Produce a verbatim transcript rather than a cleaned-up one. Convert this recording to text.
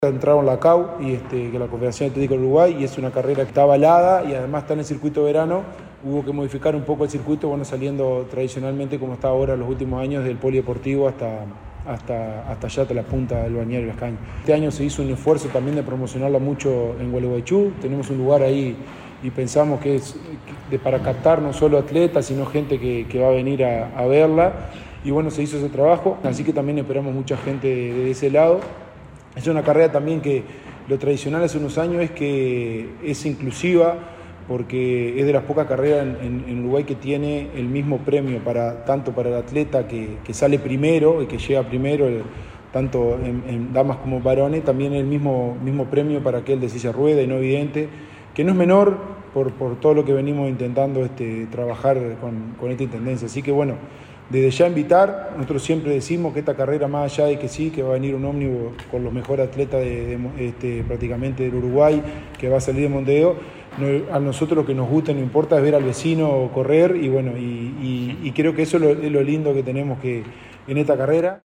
Entraron la C A U, y este, que la Confederación Atlética del Uruguay, y es una carrera que está avalada y además está en el circuito de verano. Hubo que modificar un poco el circuito, bueno, saliendo tradicionalmente como está ahora los últimos años del polideportivo hasta, hasta, hasta allá, hasta la punta del balneario Las Cañas. Este año se hizo un esfuerzo también de promocionarla mucho en Gualeguaychú. Tenemos un lugar ahí y pensamos que es de, para captar no solo atletas, sino gente que, que va a venir a, a verla. Y bueno, se hizo ese trabajo, así que también esperamos mucha gente de, de ese lado. Es una carrera también que lo tradicional hace unos años es que es inclusiva, porque es de las pocas carreras en, en Uruguay que tiene el mismo premio para tanto para el atleta que, que sale primero y que llega primero, el, tanto en, en damas como varones, también el mismo, mismo premio para aquel de silla de rueda y no vidente, que no es menor por, por todo lo que venimos intentando este, trabajar con, con esta intendencia. Así que bueno, desde ya invitar, nosotros siempre decimos que esta carrera, más allá de que sí, que va a venir un ómnibus con los mejores atletas de, de, este, prácticamente del Uruguay, que va a salir de Montevideo, no, a nosotros lo que nos gusta, no importa, es ver al vecino correr, y bueno, y, y, y creo que eso es lo, es lo lindo que tenemos que en esta carrera.